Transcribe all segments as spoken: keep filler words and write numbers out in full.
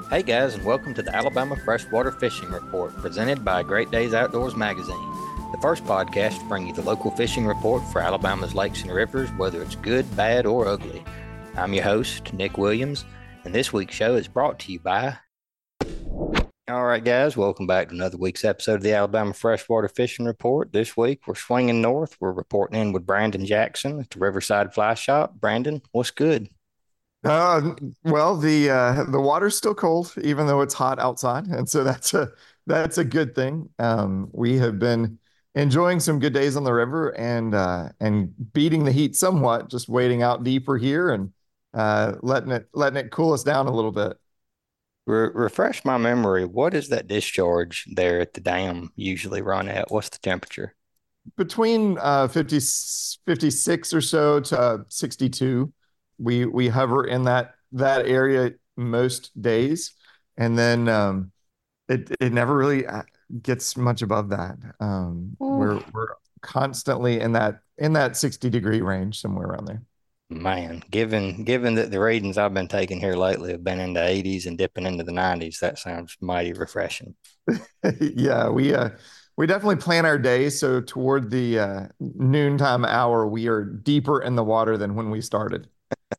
Hey guys, and welcome to the Alabama Freshwater Fishing Report presented by Great Days Outdoors magazine, the first podcast to bring you the local fishing report for Alabama's lakes and rivers, whether it's good, bad, or ugly. I'm your host, Nick Williams, and this week's show is brought to you by. All right, guys, welcome back to another week's episode of the Alabama Freshwater Fishing Report. This week, we're swinging north. We're reporting in with Brandon Jackson at the Riverside Fly Shop. Brandon, what's good? Uh, well, the uh, the water's still cold, even though it's hot outside, and so that's a that's a good thing. Um, we have been enjoying some good days on the river and uh, and beating the heat somewhat, just waiting out deeper here and uh, letting it letting it cool us down a little bit. Re- refresh my memory. What is that discharge there at the dam usually run at? What's the temperature? Between uh, fifty, fifty-six or so to uh, sixty-two, we we hover in that that area most days, and then um, it it never really uh, gets much above that. Um, Oh, we're we're constantly in that in that sixty degree range, somewhere around there. man, given given that the readings I've been taking here lately have been in the eighties and dipping into the nineties, that sounds mighty refreshing. Yeah, we uh we definitely plan our day so toward the uh, noontime hour, we are deeper in the water than when we started.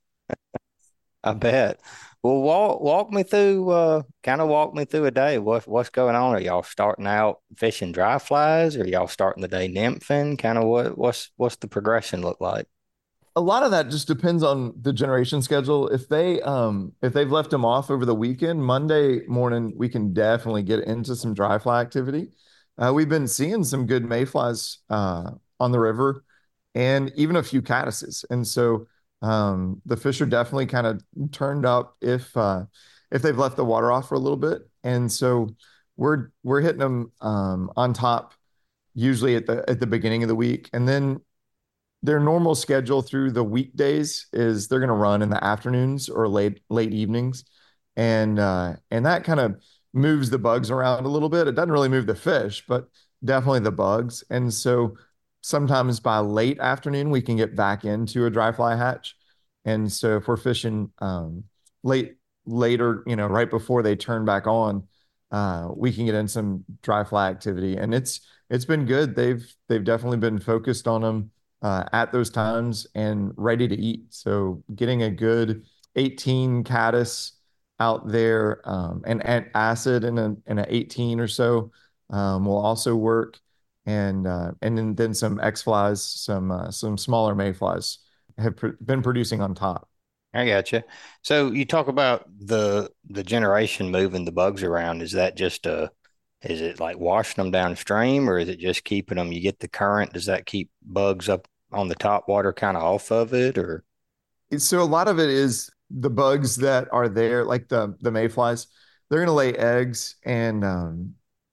I bet. Well, walk walk me through, uh, kind of walk me through a day. What what's going on? Are y'all starting out fishing dry flies? Or y'all starting the day nymphing? Kind of what what's what's the progression look like? A lot of that just depends on the generation schedule. If they um if they've left them off over the weekend, Monday morning we can definitely get into some dry fly activity. Uh, we've been seeing some good mayflies uh, on the river, and even a few caddises. And so um, the fish are definitely kind of turned up if uh, if they've left the water off for a little bit. And so we're we're hitting them um, on top usually at the at the beginning of the week, and then their normal schedule through the weekdays is they're going to run in the afternoons or late late evenings, and uh, and that kind of moves the bugs around a little bit. It doesn't really move the fish, but definitely the bugs. And so sometimes by late afternoon we can get back into a dry fly hatch. And so if we're fishing um, late later, you know, right before they turn back on, uh, we can get in some dry fly activity, and it's it's been good. They've they've definitely been focused on them uh, at those times and ready to eat. So getting a good eighteen caddis out there um, and, and acid in a in an eighteen or so um, will also work. And uh, and then, then some X flies, some uh, some smaller mayflies have pr been producing on top. I gotcha. So you talk about the the generation moving the bugs around. Is that just a, is it like washing them downstream, or is it just keeping them? You get the current. Does that keep bugs up on the top water, kind of off of it, or? So a lot of it is the bugs that are there, like the the mayflies. They're going to lay eggs, and um,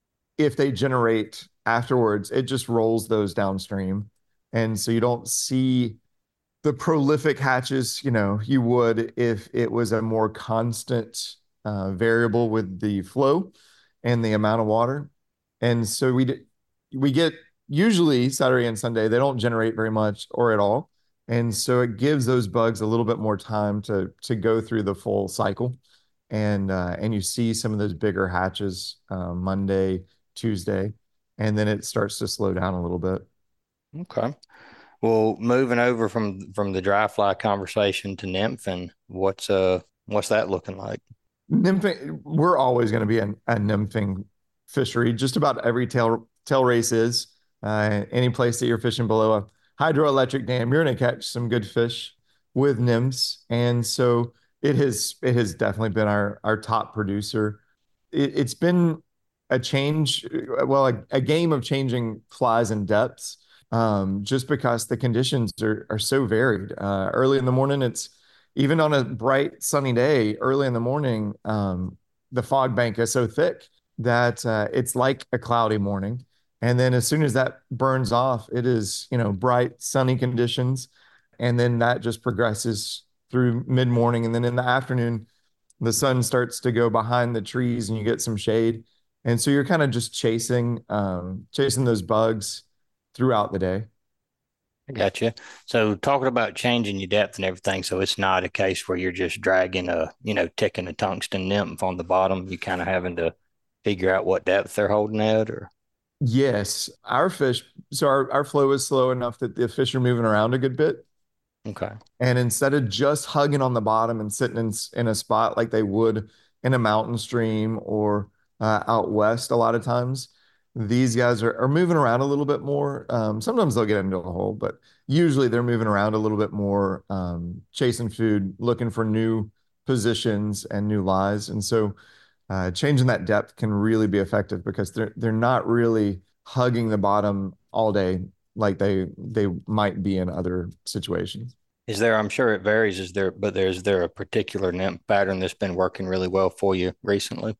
if they generate afterwards, it just rolls those downstream, and so you don't see the prolific hatches, you know, you would if it was a more constant uh, variable with the flow and the amount of water. And so we we get usually Saturday and Sunday, they don't generate very much or at all. And so it gives those bugs a little bit more time to to go through the full cycle. And uh, and you see some of those bigger hatches uh, Monday, Tuesday, and then it starts to slow down a little bit. Okay. Well, moving over from from the dry fly conversation to nymphing, what's uh what's that looking like? Nymphing, we're always going to be an, a nymphing fishery. Just about every tail tail race is. Uh, any place that you're fishing below a hydroelectric dam, you're going to catch some good fish with nymphs. And so it has it has definitely been our our top producer. It, it's been a change, well, a, a game of changing flies and depths, um, just because the conditions are are so varied. Uh, early in the morning, it's even on a bright sunny day early in the morning, um, the fog bank is so thick that uh, it's like a cloudy morning. And then as soon as that burns off, it is, you know, bright sunny conditions. And then that just progresses through mid morning. And then in the afternoon, the sun starts to go behind the trees and you get some shade. And so you're kind of just chasing, um, chasing those bugs throughout the day. I got you. So talking about changing your depth and everything, so it's not a case where you're just dragging a, you know, ticking a tungsten nymph on the bottom. You kind of having to figure out what depth they're holding at, or Yes, our fish, so our, our flow is slow enough that the fish are moving around a good bit. okay. And instead of just hugging on the bottom and sitting in, in a spot like they would in a mountain stream or uh, out west, a lot of times, these guys are, are moving around a little bit more. Um, sometimes they'll get into a hole, but usually they're moving around a little bit more, um, chasing food, looking for new positions and new lies. And so uh, changing that depth can really be effective because they're they're not really hugging the bottom all day like they they might be in other situations. Is there, I'm sure it varies, is there, but there's there a particular nymph pattern that's been working really well for you recently?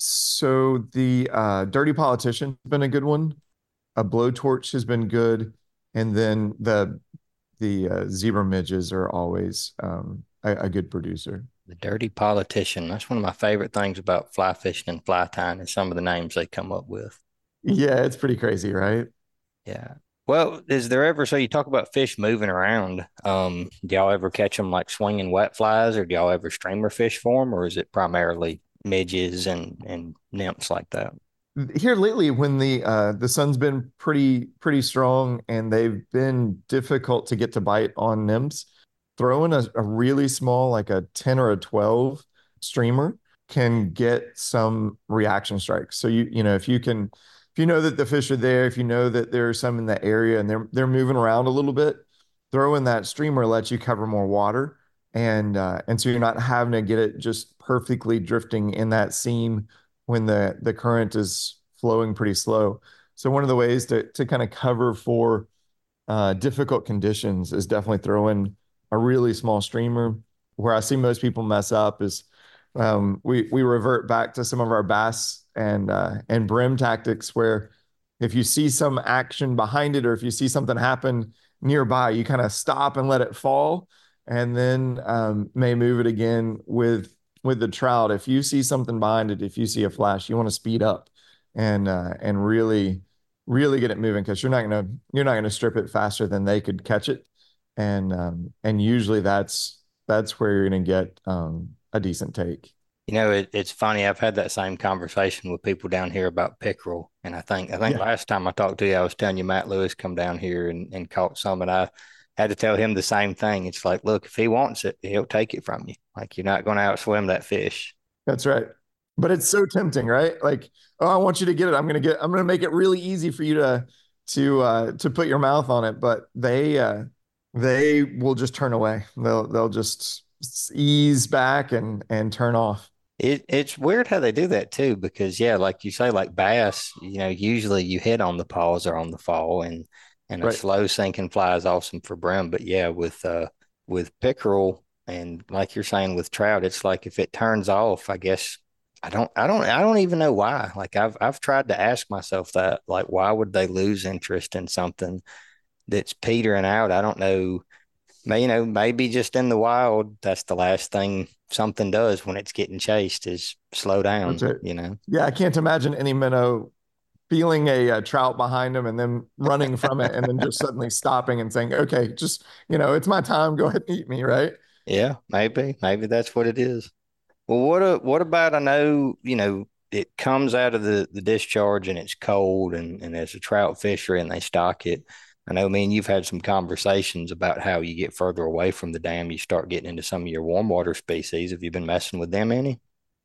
So the uh, Dirty Politician has been a good one. A Blowtorch has been good, and then the the uh, Zebra Midges are always um, a, a good producer. The Dirty Politician. That's one of my favorite things about fly fishing and fly tying is some of the names they come up with. Yeah, it's pretty crazy, right? Yeah. Well, is there ever, so you talk about fish moving around. Um, do y'all ever catch them like swinging wet flies or do y'all ever streamer fish for them or is it primarily midges and, and nymphs like that? Here lately, when the uh, the sun's been pretty pretty strong and they've been difficult to get to bite on nymphs, throwing a, a really small, like a ten or a twelve streamer can get some reaction strikes. So you you know if you can if you know that the fish are there, if you know that there's some in the area and they're they're moving around a little bit, throwing that streamer lets you cover more water and uh, and so you're not having to get it just perfectly drifting in that seam when the the current is flowing pretty slow. So one of the ways to to kind of cover for uh, difficult conditions is definitely throw in a really small streamer. Where I see most people mess up is um, we we revert back to some of our bass and uh, and brim tactics where if you see some action behind it or if you see something happen nearby, you kind of stop and let it fall, and then um, may move it again with with the trout. If you see something behind it, if you see a flash, you want to speed up and uh, and really really get it moving because you're not gonna you're not gonna strip it faster than they could catch it, and um, and usually that's that's where you're gonna get um, a decent take. You know, it, it's funny. I've had that same conversation with people down here about pickerel, and I think I think Yeah, last time I talked to you, I was telling you Matt Lewis come down here and, and caught some, and I had to tell him the same thing. It's like, look, if he wants it, he'll take it from you. Like you're not going to outswim that fish. that's right. But it's so tempting, right? Like, oh, I want you to get it. I'm gonna get. I'm gonna make it really easy for you to to uh, to put your mouth on it. But they uh, they will just turn away. They'll they'll just ease back and and turn off. It it's weird how they do that too, because yeah, like you say, like bass, you know, usually you hit on the pause or on the fall, and and a Right. slow sinking fly is awesome for brim. But yeah, with uh with pickerel and like you're saying with trout, it's like if it turns off, I guess I don't I don't I don't even know why. Like I've I've tried to ask myself that, like why would they lose interest in something that's petering out? I don't know. May, you know, maybe just in the wild, that's the last thing something does when it's getting chased is slow That's down, it. you know? Yeah, I can't imagine any minnow feeling a, a trout behind him and then running from it and then just suddenly stopping and saying, "Okay, just you know, it's my time. Go ahead and eat me." Right? Yeah, maybe, maybe that's what it is. Well, what a, what about, I know, you know, it comes out of the, the discharge and it's cold and, and there's a trout fishery and they stock it. I know, me and you've had some conversations about how you get further away from the dam, you start getting into some of your warm water species. Have you been messing with them any?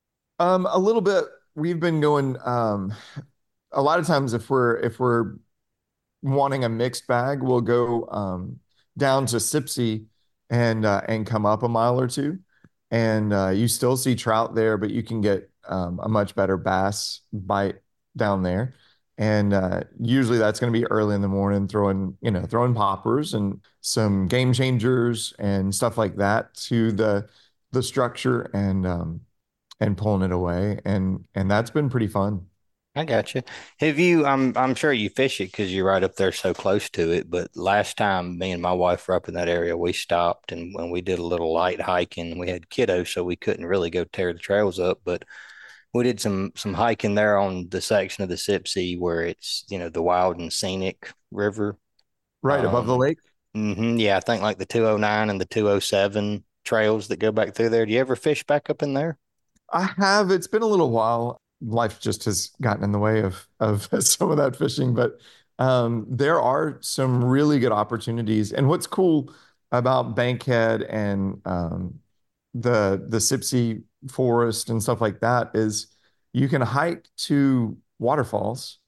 Um, a little bit. We've been going. Um, a lot of times, if we're if we're wanting a mixed bag, we'll go um, down to Sipsey and uh, and come up a mile or two, and uh, you still see trout there, but you can get um, a much better bass bite down there. And uh, usually that's going to be early in the morning, throwing you know throwing poppers and some game changers and stuff like that to the the structure and um, and pulling it away, and and that's been pretty fun. I got you. Have you? I'm I'm sure you fish it because you're right up there, so close to it. But last time, me and my wife were up in that area, we stopped and when we did a little light hiking, we had kiddos, so we couldn't really go tear the trails up. But we did some some hiking there on the section of the Sipsey where it's you know the wild and scenic river. Right above the Um, lake. Hmm, yeah, I think like the two oh nine and the two oh seven trails that go back through there. Do you ever fish back up in there? I have. It's been a little while. Life just has gotten in the way of of some of that fishing, but um, there are some really good opportunities. And what's cool about Bankhead and um, the the Sipsey Forest and stuff like that is you can hike to waterfalls,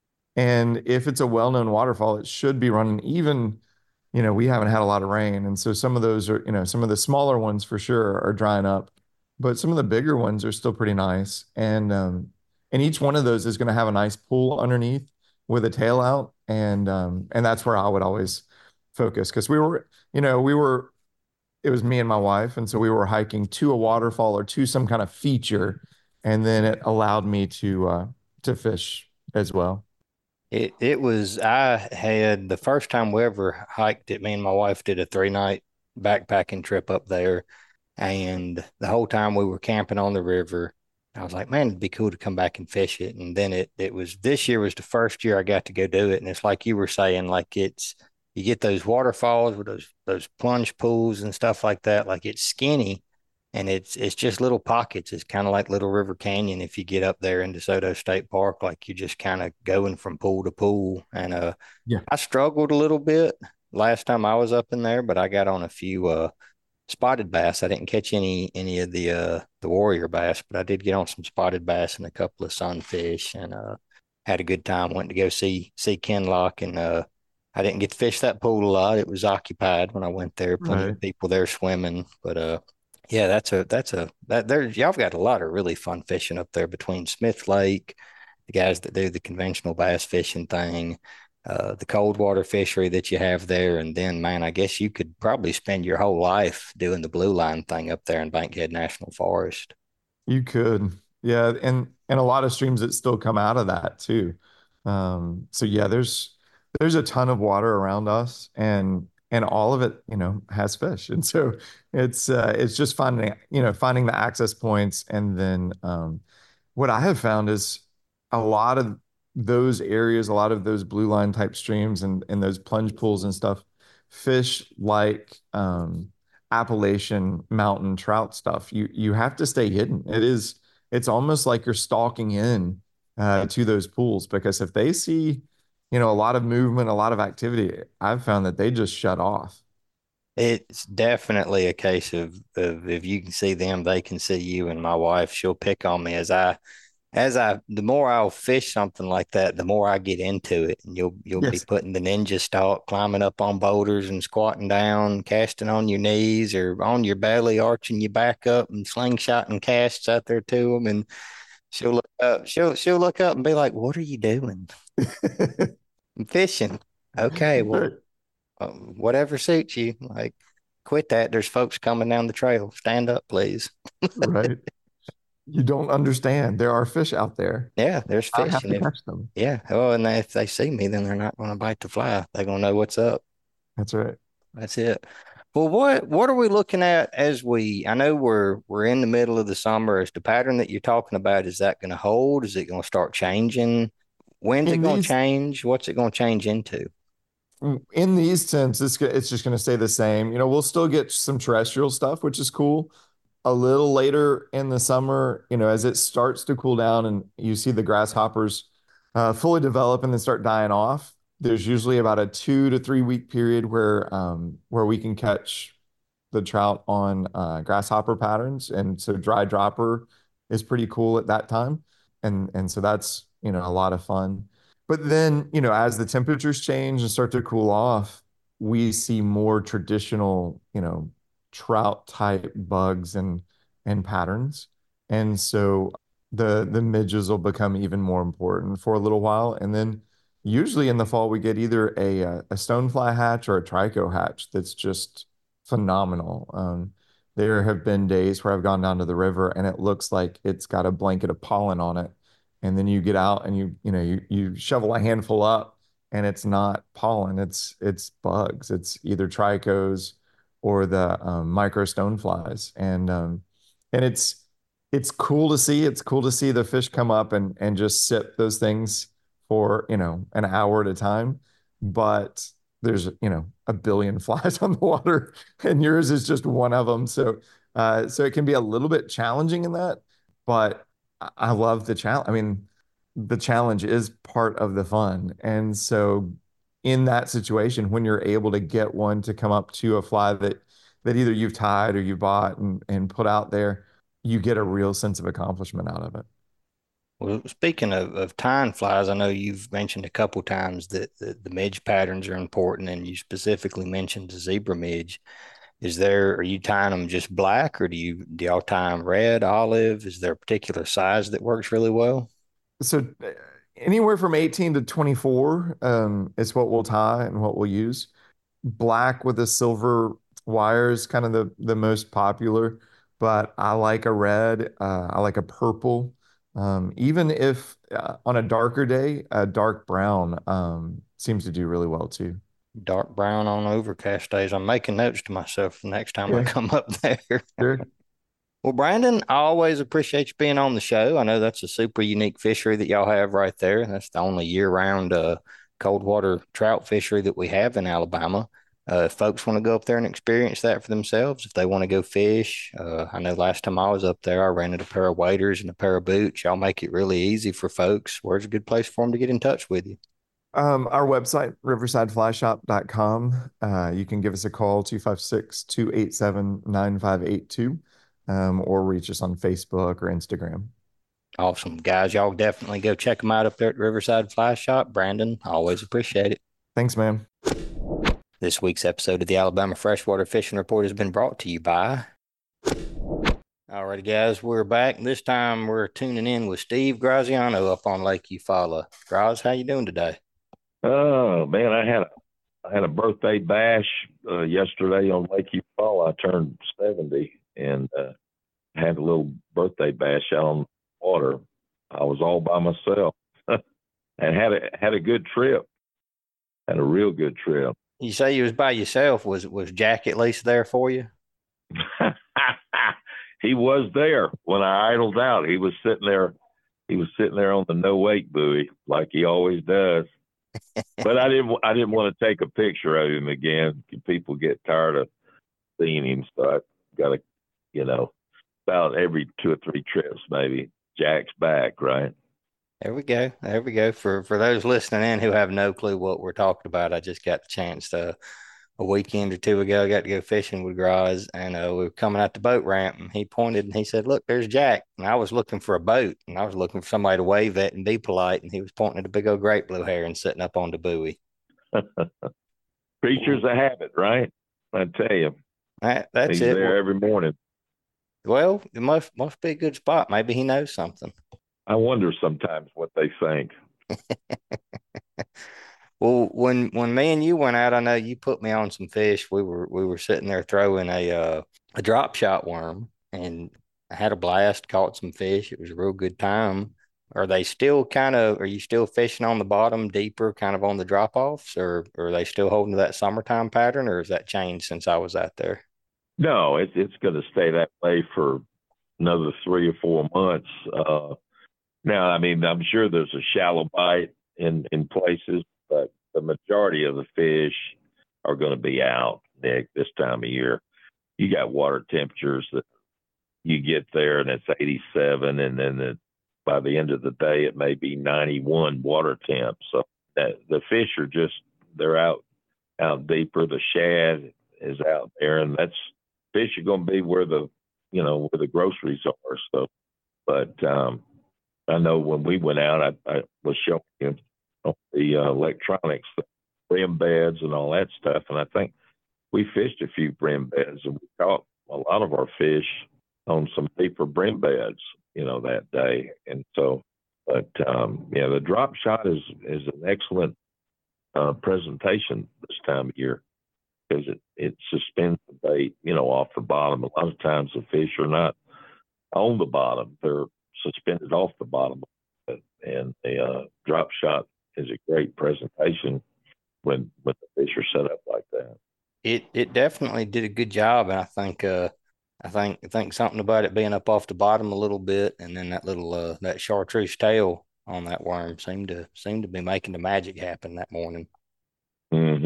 and if it's a well-known waterfall, it should be running even, you know, we haven't had a lot of rain. And so some of those are, you know, some of the smaller ones for sure are drying up, but some of the bigger ones are still pretty nice. And um, and each one of those is going to have a nice pool underneath with a tail out. And um, and that's where I would always focus because we were, you know, we were, it was me and my wife. And so we were hiking to a waterfall or to some kind of feature. And then it allowed me to uh, to fish as well. It it was I had the first time we ever hiked it, me and my wife did a three night backpacking trip up there. And the whole time we were camping on the river, I was like, man, it'd be cool to come back and fish it. And then it it was this year was the first year I got to go do it. And it's like you were saying, like it's you get those waterfalls with those those plunge pools and stuff like that. Like it's skinny and it's it's just little pockets. It's kind of like Little River Canyon if you get up there in DeSoto State Park, like you're just kind of going from pool to pool. And uh Yeah. I struggled a little bit last time I was up in there, but I got on a few uh spotted bass. I didn't catch any any of the uh the warrior bass, but I did get on some spotted bass and a couple of sunfish and uh had a good time. Went to go see see Kenlock and uh I didn't get to fish that pool a lot. It was occupied when I went there. Plenty Right. of people there swimming, but uh yeah, that's a that's a that there's y'all got a lot of really fun fishing up there between Smith Lake, the guys that do the conventional bass fishing thing, uh, the cold water fishery that you have there. And then, man, I guess you could probably spend your whole life doing the blue line thing up there in Bankhead National Forest. You could. Yeah, and and a lot of streams that still come out of that too. Um, so yeah, there's there's a ton of water around us and and all of it, you know, has fish. And so it's uh it's just finding, you know, finding the access points and then um what I have found is a lot of those areas, a lot of those blue line type streams and and those plunge pools and stuff, fish like um Appalachian mountain trout stuff. You you have to stay hidden. It is it's almost like you're stalking in uh, to those pools because if they see, you know, a lot of movement, a lot of activity, I've found that they just shut off. It's definitely a case of, of if you can see them, they can see you. And my wife, she'll pick on me as I as I the more I'll fish something like that, the more I get into it. And you'll you'll be Yes. putting the ninja stalk, climbing up on boulders and squatting down, casting on your knees or on your belly, arching your back up and slingshotting casts out there to them. And she'll look up, she'll she'll look up and be like, "What are you doing?" I'm fishing. Okay, well, Right. um, whatever suits you. Like, quit that. There's folks coming down the trail. Stand up, please. Right. You don't understand. There are fish out there. Yeah, there's I fish, have and to if catch them. yeah, oh, and if they see me, then they're not going to bite the fly. They're going to know what's up. That's right. That's it. Well, what what are we looking at as we? I know we're we're in the middle of the summer. Is the pattern that you're talking about, is that going to hold? Is it going to start changing? When's it In going to these change? What's it going to change into? in these temps, it's go- it's just going to stay the same. You know, we'll still get some terrestrial stuff, which is cool. A little later in the summer, you know, as it starts to cool down and you see the grasshoppers uh, fully develop and then start dying off, there's usually about a two to three week period where um, where we can catch the trout on uh, grasshopper patterns, and so dry dropper is pretty cool at that time, and and so that's, you know, a lot of fun. But then, you know, as the temperatures change and start to cool off, we see more traditional, you know, trout type bugs and and patterns. And so the the midges will become even more important for a little while. And then usually in the fall we get either a a stonefly hatch or a trico hatch that's just phenomenal. Um, there have been days where I've gone down to the river and it looks like it's got a blanket of pollen on it. And then you get out and you you know you you shovel a handful up and it's not pollen, it's it's bugs. It's either tricos or the um, micro stoneflies. And um, and it's it's cool to see. It's cool to see the fish come up and and just sip those things for, you know, an hour at a time. But there's, you know, a billion flies on the water and yours is just one of them. So, uh, so it can be a little bit challenging in that, but I I love the challenge. I mean, the challenge is part of the fun. And so in that situation, when you're able to get one to come up to a fly that that either you've tied or you bought and, and put out there, you get a real sense of accomplishment out of it. Well, speaking of, of tying flies, I know you've mentioned a couple times that the, the midge patterns are important, and you specifically mentioned the zebra midge. Is there, are you tying them just black, or do you do y'all tie them red, olive? Is there a particular size that works really well? So uh, anywhere from eighteen to twenty-four um, is what we'll tie and what we'll use. Black with a silver wire is kind of the, the most popular, but I like a red. Uh, I like a purple. Um, even if uh, on a darker day, a dark brown um, seems to do really well too. Dark brown on overcast days. I'm making notes to myself the next time I Yeah, come up there. sure. Well, Brandon, I always appreciate you being on the show. I know that's a super unique fishery that y'all have right there. That's the only year-round uh, cold water trout fishery that we have in Alabama. Uh, if folks want to go up there and experience that for themselves, if they want to go fish, uh, I know last time I was up there, I rented a pair of waders and a pair of boots. Y'all make it really easy for folks. Where's a good place for them to get in touch with you? Um, our website, riverside fly shop dot com. Uh, you can give us a call, two five six, two eight seven, nine five eight two, um, or reach us on Facebook or Instagram. Awesome. Guys, y'all definitely go check them out up there at Riverside Fly Shop. Brandon, always appreciate it. Thanks, man. This week's episode of the Alabama Freshwater Fishing Report has been brought to you by. Alrighty, guys, we're back. This time we're tuning in with Steve Graziano up on Lake Eufaula. Graz, how you doing today? Oh man, I had a I had a birthday bash uh, yesterday on Lake Eufaula. I turned seventy and uh, had a little birthday bash out on the water. I was all by myself and had a had a good trip. Had a real good trip. You say you was by yourself. Was was Jack at least there for you? He was there when I idled out. He was sitting there. He was sitting there on the no wake buoy like he always does. But I didn't. I didn't want to take a picture of him again. People get tired of seeing him, so I got to, you know, about every two or three trips, maybe Jack's back, right? There we go. There we go. For for those listening in who have no clue what we're talking about, I just got the chance to a weekend or two ago. I got to go fishing with Graz, and uh, we were coming out the boat ramp, and he pointed and he said, "Look, there's Jack." And I was looking for a boat, and I was looking for somebody to wave at and be polite, and he was pointing at a big old great blue heron sitting up on the buoy. Creatures of habit, right? I tell you, That, that's he's it. there every morning. Well, it must must be a good spot. Maybe he knows something. I wonder sometimes what they think. Well, when when me and you went out, I know you put me on some fish. We were we were sitting there throwing a uh, a drop shot worm, and I had a blast. Caught some fish. It was a real good time. Are they still kind of? Are you still fishing on the bottom, deeper, kind of on the drop offs, or, or are they still holding to that summertime pattern, or has that changed since I was out there? No, it's it's going to stay that way for another three or four months. Uh, now, I mean, I'm sure there's a shallow bite in in places, but the majority of the fish are going to be out, Nick, this time of year. You got water temperatures that you get there and it's eighty-seven, and then it, by the end of the day, it may be ninety-one water temp. So that, the fish are just, they're out out deeper. The shad is out there, and that's fish are going to be where the, you know, where the groceries are. So, but um, I know when we went out, I, I was showing you the uh, electronics, the brim beds and all that stuff. And I think we fished a few brim beds and we caught a lot of our fish on some deeper brim beds, you know, that day. And so, but um, yeah, the drop shot is, is an excellent uh, presentation this time of year because it, it suspends the bait, you know, off the bottom. A lot of times the fish are not on the bottom. They're suspended off the bottom. And the uh, drop shot is a great presentation when when the fish are set up like that. It it definitely did a good job, and I think uh I think I think something about it being up off the bottom a little bit, and then that little uh that chartreuse tail on that worm seemed to seemed to be making the magic happen that morning. Mm-hmm.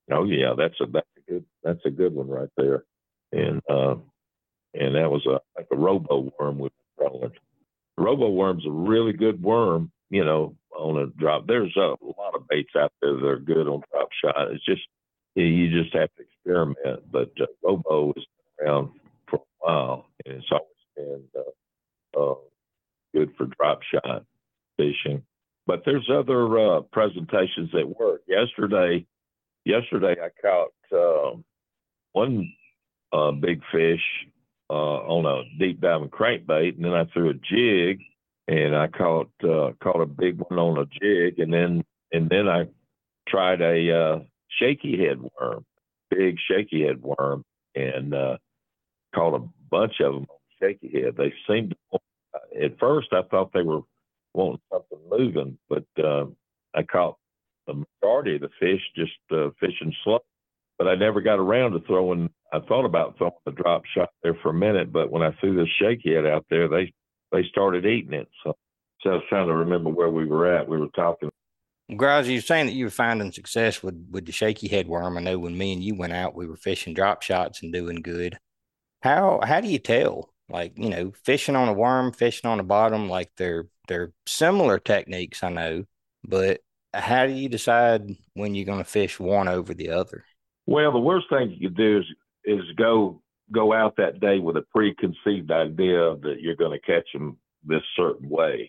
Oh yeah, that's a that's a good that's a good one right there. And uh, and that was a like a robo worm with throwing. Robo worm's a really good worm, you know, on a drop. There's a lot of baits out there that are good on drop shot. It's just you just have to experiment. But uh, robo is around for a while, and it's always been uh, uh, good for drop shot fishing. But there's other uh, presentations that work. Yesterday, yesterday I caught um, one uh, big fish uh, on a deep diving crankbait, and then I threw a jig, and I caught uh, caught a big one on a jig, and then and then I tried a uh, shaky head worm, big shaky head worm, and uh, caught a bunch of them on shaky head. They seemed to, at first I thought they were wanting something moving, but uh, I caught the majority of the fish just uh, fishing slow. But I never got around to throwing. I thought about throwing the drop shot there for a minute, but when I threw the shaky head out there, they they started eating it. So, so I was trying to remember where we were at. We were talking. Grimes, you were saying that you were finding success with with the shaky head worm. I know when me and you went out, we were fishing drop shots and doing good. How how do you tell? Like, you know, fishing on a worm, fishing on the bottom, like they're they're similar techniques, I know, but how do you decide when you're going to fish one over the other? Well, the worst thing you could do is is go go out that day with a preconceived idea that you're going to catch them this certain way.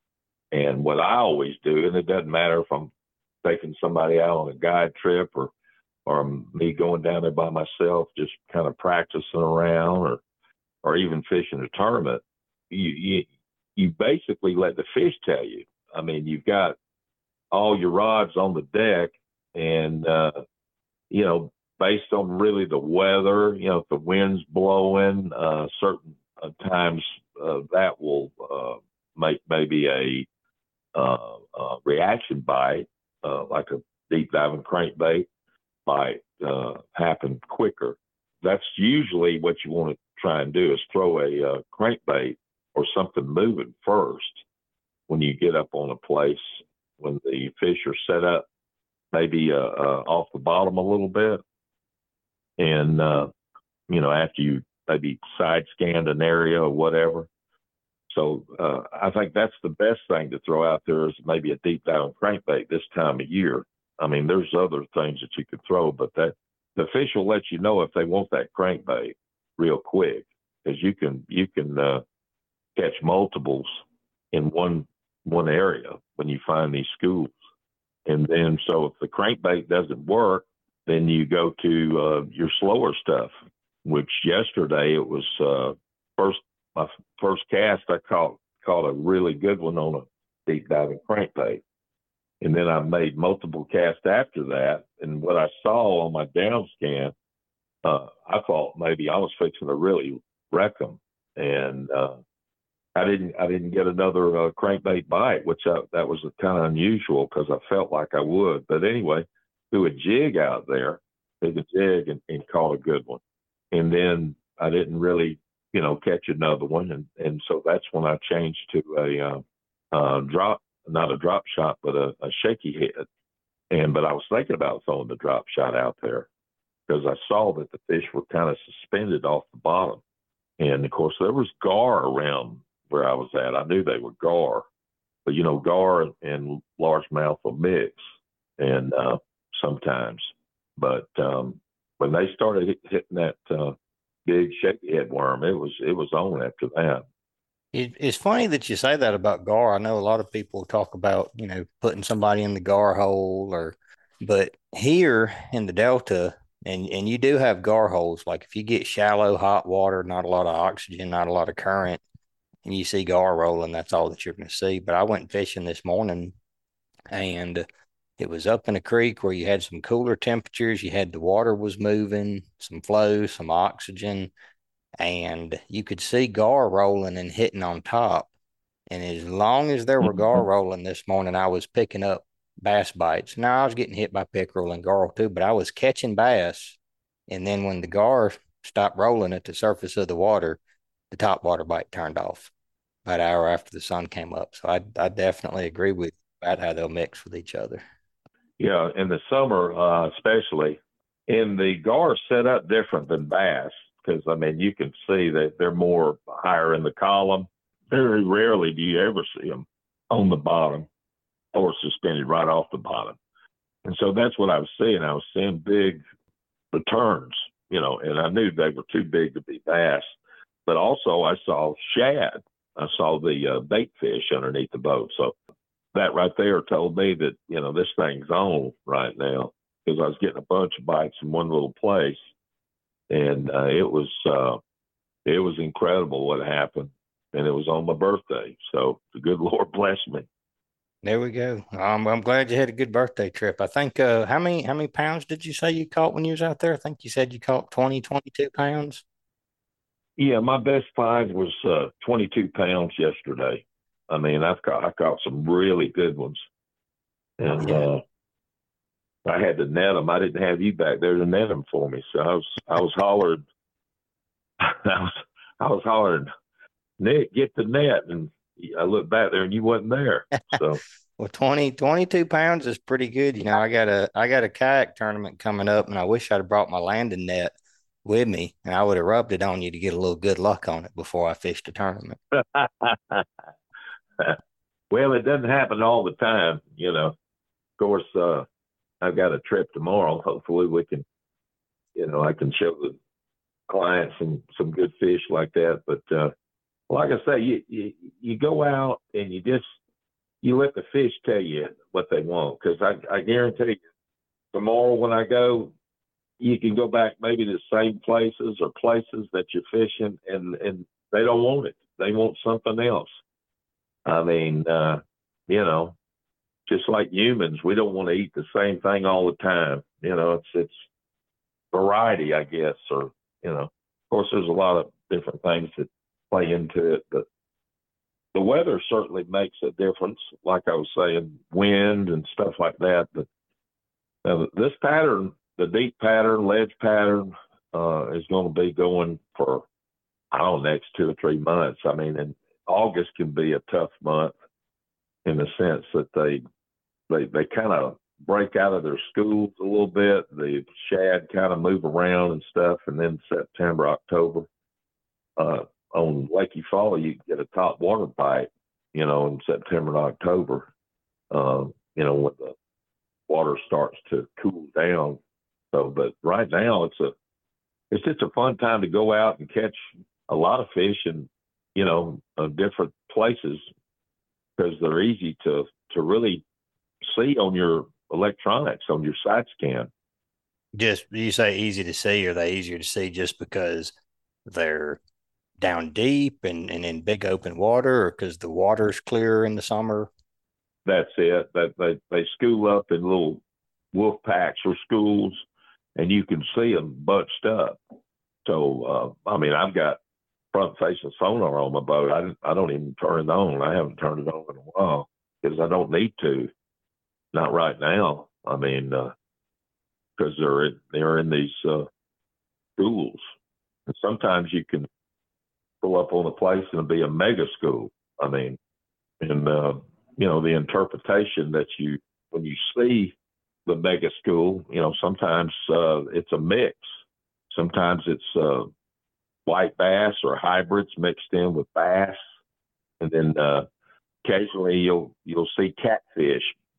And what I always do, and it doesn't matter if I'm taking somebody out on a guide trip or or me going down there by myself, just kind of practicing around, or or even fishing a tournament, you you you basically let the fish tell you. I mean, you've got all your rods on the deck, and uh, you know, based on really the weather, you know, if the wind's blowing, uh, certain uh, times uh, that will uh, make maybe a, uh, a reaction bite, uh, like a deep diving crankbait might uh, happen quicker. That's usually what you want to try and do, is throw a uh, crankbait or something moving first when you get up on a place, when the fish are set up maybe uh, uh, off the bottom a little bit. And, uh, you know, after you maybe side scanned an area or whatever. So uh, I think that's the best thing to throw out there, is maybe a deep diving crankbait this time of year. I mean, there's other things that you could throw, but that the fish will let you know if they want that crankbait real quick, because you can you can uh, catch multiples in one one area when you find these schools. And then, so if the crankbait doesn't work, then you go to uh, your slower stuff, which yesterday it was uh, first my first cast I caught caught a really good one on a deep diving crankbait. And then I made multiple casts after that. And what I saw on my down scan, uh, I thought maybe I was fixing to really wreck them. And uh, I didn't I didn't get another uh, crankbait bite, which I, that was kind of unusual, because I felt like I would. But anyway, threw a jig out there, threw the jig and, and caught a good one. And then I didn't really, you know, catch another one. And, and so that's when I changed to a uh, uh, drop, not a drop shot, but a, a shaky head. And but I was thinking about throwing the drop shot out there, because I saw that the fish were kind of suspended off the bottom. And of course, there was gar around where I was at. I knew they were gar, but you know, gar and largemouth will mix, and uh, sometimes. But um, when they started hit, hitting that uh, big shaky head worm, it was it was on after that. It, it's funny that you say that about gar. I know a lot of people talk about, you know, putting somebody in the gar hole, or, but here in the Delta, and and you do have gar holes. Like if you get shallow, hot water, not a lot of oxygen, not a lot of current, and you see gar rolling, that's all that you're going to see. But I went fishing this morning, and it was up in a creek where you had some cooler temperatures. You had the water was moving, some flow, some oxygen, and you could see gar rolling and hitting on top. And as long as there were gar rolling this morning, I was picking up bass bites. Now I was getting hit by pickerel and gar too, but I was catching bass. And then when the gar stopped rolling at the surface of the water, the top water bite turned off about an hour after the sun came up. So I, I definitely agree with you about how they'll mix with each other. Yeah, in the summer, uh, especially, And the gar's set up different than bass because, I mean, you can see that they're more higher in the column. Very rarely do you ever see them on the bottom or suspended right off the bottom. And so that's what I was seeing. I was seeing big returns, you know, and I knew they were too big to be bass. But also I saw shad. I saw the uh, bait fish underneath the boat. So that right there told me that, you know, this thing's on right now because I was getting a bunch of bites in one little place. And uh, it was uh, it was incredible what happened. And it was on my birthday. So the good Lord bless me. There we go. Um, I'm glad you had a good birthday trip. I think, uh, how many, how many pounds did you say you caught when you was out there? I think you said you caught twenty, twenty-two pounds. Yeah, my best find was uh, twenty-two pounds yesterday. I mean, I've caught, I caught some really good ones. And Yeah. uh, I had to net them. I didn't have you back there to net them for me. So I was, I was hollering, I was, I was hollering, Nick, get the net. And I looked back there and you wasn't there. So Well, twenty, twenty-two pounds is pretty good. You know, I got a, I got a kayak tournament coming up and I wish I'd have brought my landing net with me and I would have rubbed it on you to get a little good luck on it before I fished the tournament. well, it doesn't happen all the time, you know. Of course, uh, I've got a trip tomorrow. Hopefully we can, you know, I can show the clients some, some good fish like that. But uh, like I say, you, you, you go out and you just, you let the fish tell you what they want. Because I, I guarantee you, tomorrow when I go, you can go back maybe to the same places or places that you're fishing, and, and they don't want it. They want something else. I mean, uh, you know, just like humans, we don't want to eat the same thing all the time. You know, it's it's variety, I guess, or, you know, of course, there's a lot of different things that play into it, but the weather certainly makes a difference. Like I was saying, wind and stuff like that. But uh, this pattern, the deep pattern, ledge pattern, uh, is going to be going for, I don't know, next two or three months. I mean, and August can be a tough month in the sense that they they they kind of break out of their schools a little bit. The shad kind of move around and stuff, and then September, October, uh, on Lake Eufaula, you get a top water bite, you know, in September and October, um, you know, when the water starts to cool down. So, but right now it's a, it's just a fun time to go out and catch a lot of fish in, you know, uh, different places because they're easy to, to really see on your electronics, on your side scan. Just, you say easy to see, or they easier to see just because they're down deep and, and in big open water, or because the water's clearer in the summer? That's it. That they, they school up in little wolf packs or schools, and you can see them bunched up. So, uh, I mean, I've got front-facing sonar on my boat. I, I don't even turn it on. I haven't turned it on in a while because I don't need to. Not right now. I mean, because uh, they're in, they're in these uh, schools. And sometimes you can pull up on a place and it'll be a mega school. I mean, and, uh, you know, the interpretation that you, when you see the mega school, you know, sometimes uh, it's a mix. Sometimes it's uh, white bass or hybrids mixed in with bass. And then uh, occasionally you'll, you'll see catfish.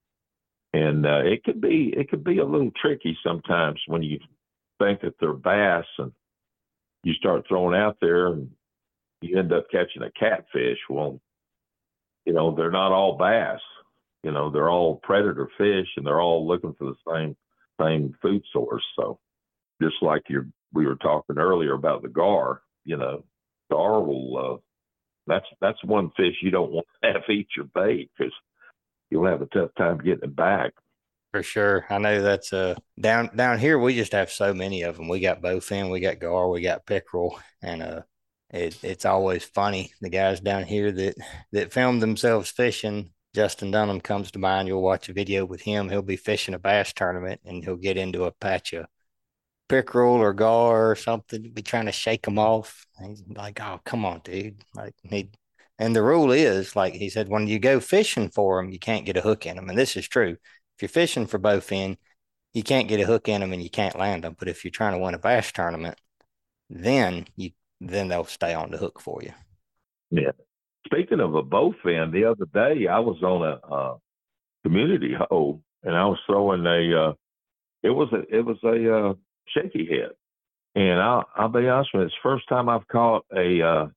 And uh, it could be it could be a little tricky sometimes when you think that they're bass and you start throwing out there and you end up catching a catfish. Well, you know, they're not all bass. You know, they're all predator fish and they're all looking for the same same food source. So just like you we were talking earlier about the gar, you know, gar will uh, that's that's one fish you don't want to have eat your bait because you'll have a tough time getting it back. For sure. I know that's uh down down here we just have so many of them. We got bowfin, we got gar, we got pickerel, and uh it, it's always funny. The guys down here that that film themselves fishing, Justin Dunham comes to mind. You'll watch a video with him. He'll be fishing a bass tournament and he'll get into a patch of pickerel or gar or something, be trying to shake them off. And he's like, "Oh, come on, dude!" Like he And the rule is, like he said, when you go fishing for them, you can't get a hook in them. And this is true. If you're fishing for bowfin, you can't get a hook in them and you can't land them. But if you're trying to win a bass tournament, then you then they'll stay on the hook for you. Yeah. Speaking of a bowfin, the other day I was on a uh, community hole and I was throwing a. Uh, it was a it was a uh, shaky head, and I'll I'll be honest with you, it's the first time I've caught a uh,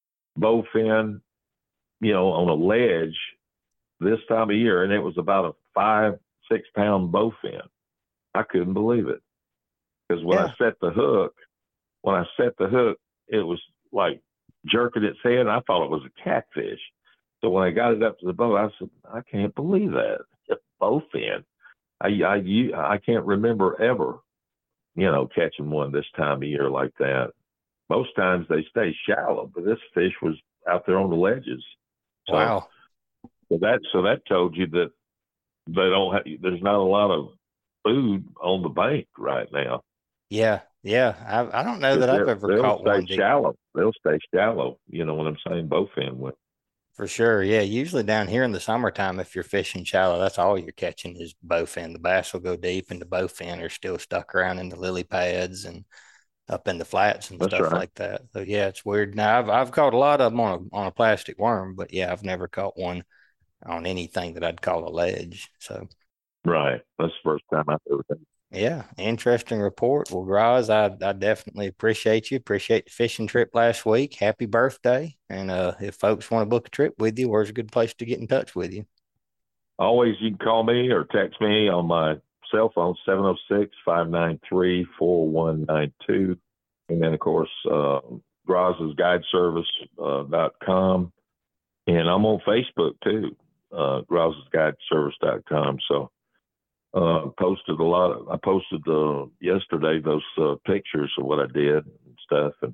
bowfin, you know, on a ledge this time of year, and it was about a five six pound bowfin. I couldn't believe it because when Yeah. I set the hook, when I set the hook, it was like jerking its head, and I thought it was a catfish. So when I got it up to the boat, I said, I can't believe that. Bowfin. I, I, you, I can't remember ever, you know, catching one this time of year like that. Most times they stay shallow, but this fish was out there on the ledges. So, Wow. so that so that told you that they don't have, there's not a lot of food on the bank right now. Yeah. Yeah. I, I don't know that I've ever They'll caught stay one deep. shallow. They'll stay shallow. You know what I'm saying? Bowfin with. For sure. Yeah. Usually down here in the summertime, if you're fishing shallow, that's all you're catching is bowfin. The bass will go deep and the bowfin are still stuck around in the lily pads and up in the flats and That's stuff right. like that. So yeah, it's weird. Now I've I've caught a lot of them on a on a plastic worm, but yeah, I've never caught one on anything that I'd call a ledge. So Right. That's the first time I've ever done it. yeah, interesting report. Well, Roz, I I definitely appreciate you. Appreciate the fishing trip last week. Happy birthday. And uh if folks want to book a trip with you, where's a good place to get in touch with you? Always, you can call me or text me on my cell phone, seven oh six, five nine three, four one nine two. And then, of course, uh, Graz's Guide Service uh, dot com. And I'm on Facebook, too, uh, Graz's Guide Service dot com. So uh, posted a lot of, I posted uh, yesterday those uh, pictures of what I did and stuff. And,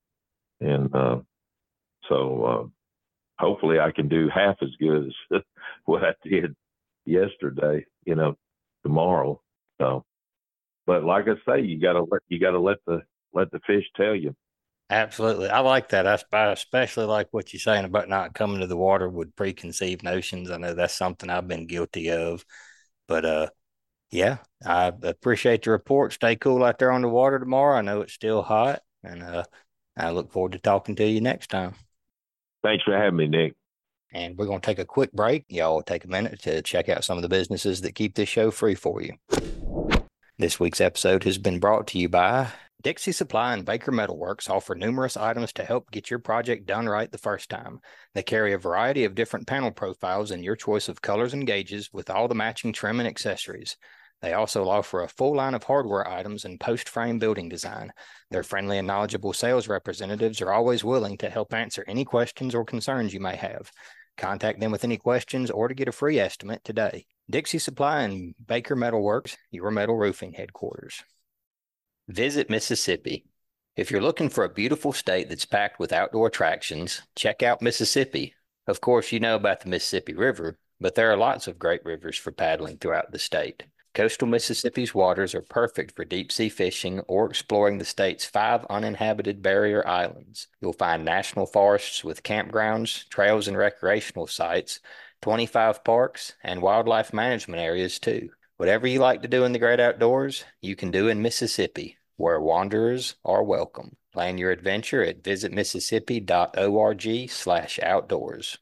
and uh, so uh, hopefully I can do half as good as what I did yesterday, you know, tomorrow. So, but like I say, you gotta let you gotta let the let the fish tell you. Absolutely. I like that. I, I especially like what you're saying about not coming to the water with preconceived notions. I know that's something I've been guilty of. But uh yeah, I appreciate the report. Stay cool out there on the water tomorrow. I know it's still hot, and uh I look forward to talking to you next time. Thanks for having me, Nick. And we're going to take a quick break. Y'all take a minute to check out some of the businesses that keep this show free for you. This week's episode has been brought to you by Dixie Supply and Baker Metalworks offer numerous items to help get your project done right the first time. They carry a variety of different panel profiles and your choice of colors and gauges with all the matching trim and accessories. They also offer a full line of hardware items and post-frame building design. Their friendly and knowledgeable sales representatives are always willing to help answer any questions or concerns you may have. Contact them with any questions or to get a free estimate today. Dixie Supply and Baker Metalworks, your metal roofing headquarters. Visit Mississippi. If you're looking for a beautiful state that's packed with outdoor attractions, check out Mississippi. Of course, you know about the Mississippi River, but there are lots of great rivers for paddling throughout the state. Coastal Mississippi's waters are perfect for deep-sea fishing or exploring the state's five uninhabited barrier islands. You'll find national forests with campgrounds, trails and recreational sites, twenty-five parks, and wildlife management areas too. Whatever you like to do in the great outdoors, you can do in Mississippi, where wanderers are welcome. Plan your adventure at visit mississippi dot org slash outdoors.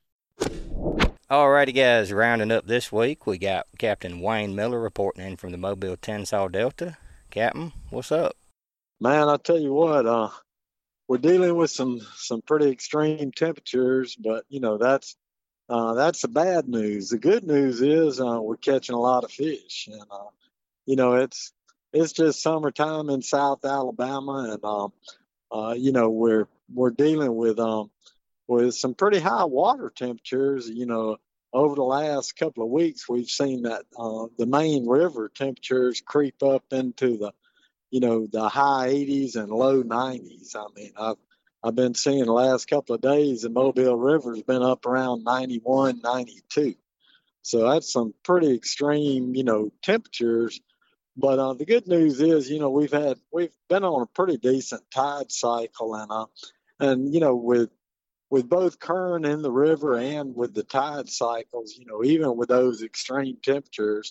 Alrighty, guys, rounding up this week, we got Captain Wayne Miller reporting in from the Mobile Tensas Delta. Captain, what's up? Man, I tell you what, uh, we're dealing with some some pretty extreme temperatures, but you know that's uh, that's the bad news. The good news is uh, we're catching a lot of fish, and uh, you know it's it's just summertime in South Alabama, and um, uh, you know we're we're dealing with um, with some pretty high water temperatures. You know, over the last couple of weeks, we've seen that uh, the main river temperatures creep up into the, you know, the high eighties and low nineties. I mean, I've I've been seeing the last couple of days the Mobile River's been up around ninety-one, ninety-two. So that's some pretty extreme, you know, temperatures. But uh, the good news is, you know, we've had we've been on a pretty decent tide cycle, and uh, and you know, with with both current in the river and with the tide cycles, you know, even with those extreme temperatures,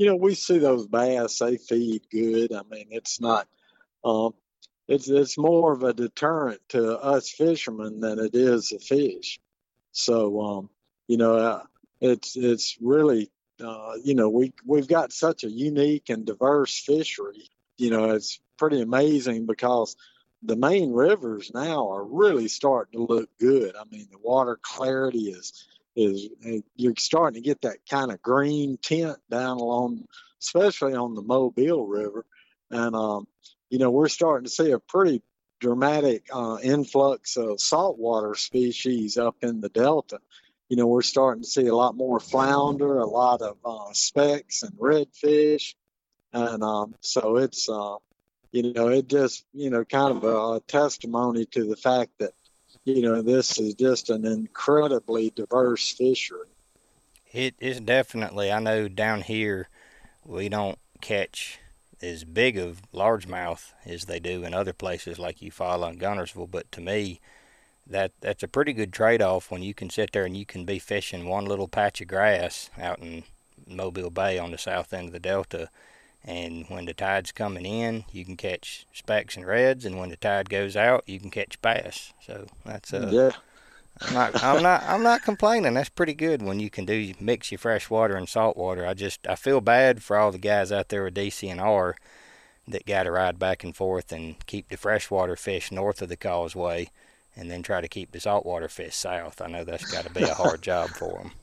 you know, we see those bass, they feed good. I mean, it's not, um, it's, it's more of a deterrent to us fishermen than it is the fish. So, um, you know, uh, it's, it's really, uh, you know, we, we've got such a unique and diverse fishery. You know, it's pretty amazing because the main rivers now are really starting to look good. I mean, the water clarity is, is you're starting to get that kind of green tint down along, especially on the Mobile River. And, um, you know, we're starting to see a pretty dramatic uh, influx of saltwater species up in the Delta. You know, we're starting to see a lot more flounder, a lot of uh, specks and redfish. And um, so it's, uh, you know, it just, you know, kind of a, a testimony to the fact that, you know, this is just an incredibly diverse fishery. It is definitely. I know down here we don't catch as big of largemouth as they do in other places like Eufaula and Gunnersville, but to me, that that's a pretty good trade-off when you can sit there and you can be fishing one little patch of grass out in Mobile Bay on the south end of the Delta, and when the tide's coming in, you can catch specks and reds, and when the tide goes out, you can catch bass. So that's uh, yeah. I'm not, I'm not, I'm not complaining. That's pretty good when you can do mix your fresh water and salt water. I just, I feel bad for all the guys out there with D C N R that got to ride back and forth and keep the freshwater fish north of the causeway, and then try to keep the saltwater fish south. I know that's got to be a hard job for them.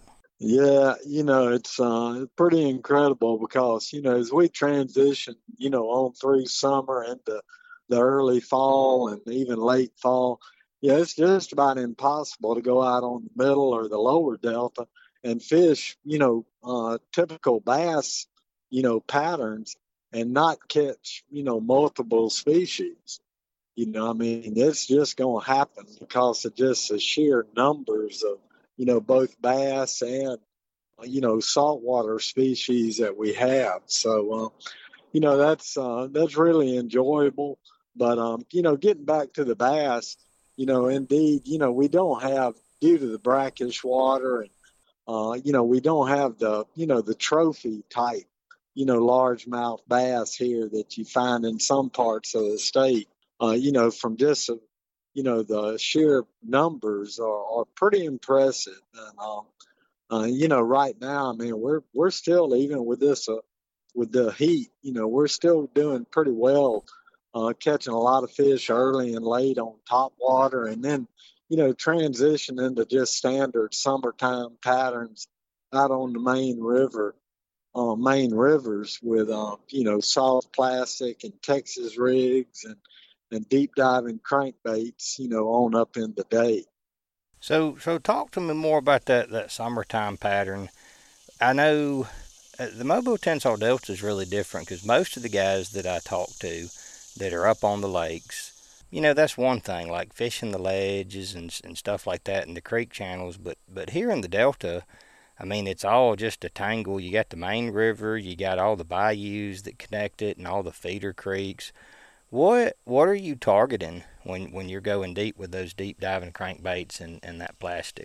Yeah, you know, it's uh, pretty incredible because, you know, as we transition, you know, on through summer into the early fall and even late fall, yeah, it's just about impossible to go out on the middle or the lower Delta and fish, you know, uh, typical bass, you know, patterns and not catch, you know, multiple species. You know, I mean, it's just going to happen because of just the sheer numbers of, you know, both bass and, you know, saltwater species that we have. So, uh, you know, that's uh, that's really enjoyable. But, um, you know, getting back to the bass, you know, indeed, you know, we don't have, due to the brackish water and, uh, you know, we don't have the, you know, the trophy type, you know, largemouth bass here that you find in some parts of the state, uh, you know, from just, uh, you know, the sheer numbers are, are pretty impressive. And, um, uh, you know, right now, I mean, we're, we're still, even with this, uh, with the heat, you know, we're still doing pretty well. Uh, catching a lot of fish early and late on top water, and then, you know, transition into just standard summertime patterns out on the main river, uh, main rivers with, um, you know, soft plastic and Texas rigs and, and deep diving crankbaits, you know, on up in the day. So, so talk to me more about that, that summertime pattern. I know uh, the Mobile Tensar Delta is really different because most of the guys that I talk to that are up on the lakes, you know, that's one thing, like fishing the ledges and and stuff like that in the creek channels. But but here in the Delta, I mean, it's all just a tangle. You got the main river, you got all the bayous that connect it, and all the feeder creeks. What what are you targeting when when you're going deep with those deep diving crankbaits and and that plastic?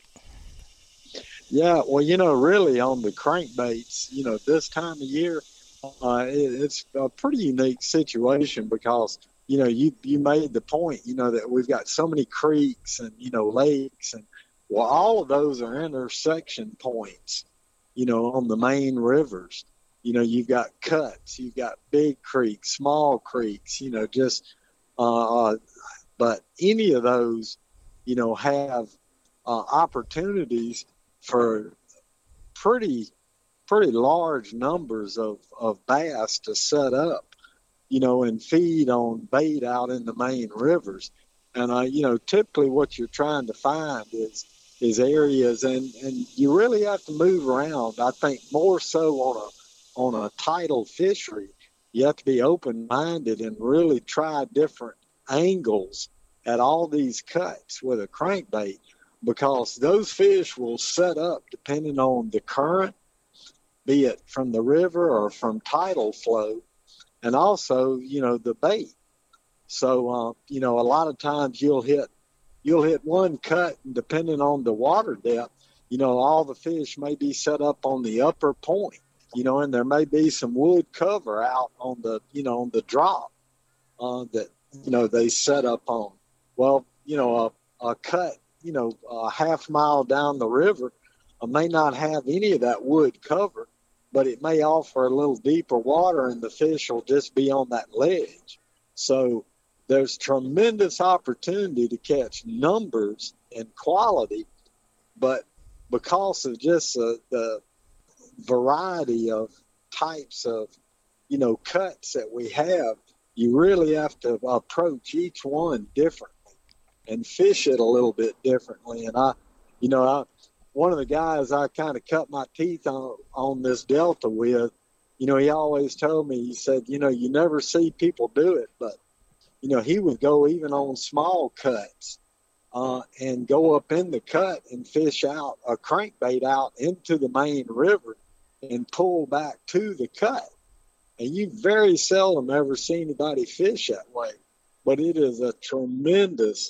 Yeah, well, you know, really on the crankbaits, you know, this time of year, uh, it, it's a pretty unique situation because, you know, you, you made the point, you know, that we've got so many creeks and, you know, lakes, and well, all of those are intersection points, you know, on the main rivers. You know, you've got cuts, you've got big creeks, small creeks, you know, just, uh, but any of those, you know, have uh, opportunities for pretty, pretty large numbers of, of bass to set up, you know, and feed on bait out in the main rivers. And, uh, you know, typically what you're trying to find is, is areas, and, and you really have to move around. I think more so on a, on a tidal fishery, you have to be open-minded and really try different angles at all these cuts with a crankbait, because those fish will set up depending on the current, be it from the river or from tidal flow, and also, you know, the bait. So, uh, you know, a lot of times you'll hit, you'll hit one cut, and depending on the water depth, you know, all the fish may be set up on the upper point you know, and there may be some wood cover out on the, you know, on the drop uh, that, you know, they set up on. Well, you know, a, a cut, you know, a half mile down the river uh, may not have any of that wood cover, but it may offer a little deeper water and the fish will just be on that ledge. So there's tremendous opportunity to catch numbers and quality, but because of just uh, the variety of types of, you know, cuts that we have, you really have to approach each one differently and fish it a little bit differently. And I, you know, I, one of the guys I kind of cut my teeth on, on this Delta with, you know, he always told me, he said, you know, you never see people do it, but, you know, he would go even on small cuts uh, and go up in the cut and fish out a crankbait out into the main river and pull back to the cut. And you very seldom ever see anybody fish that way, but it is a tremendous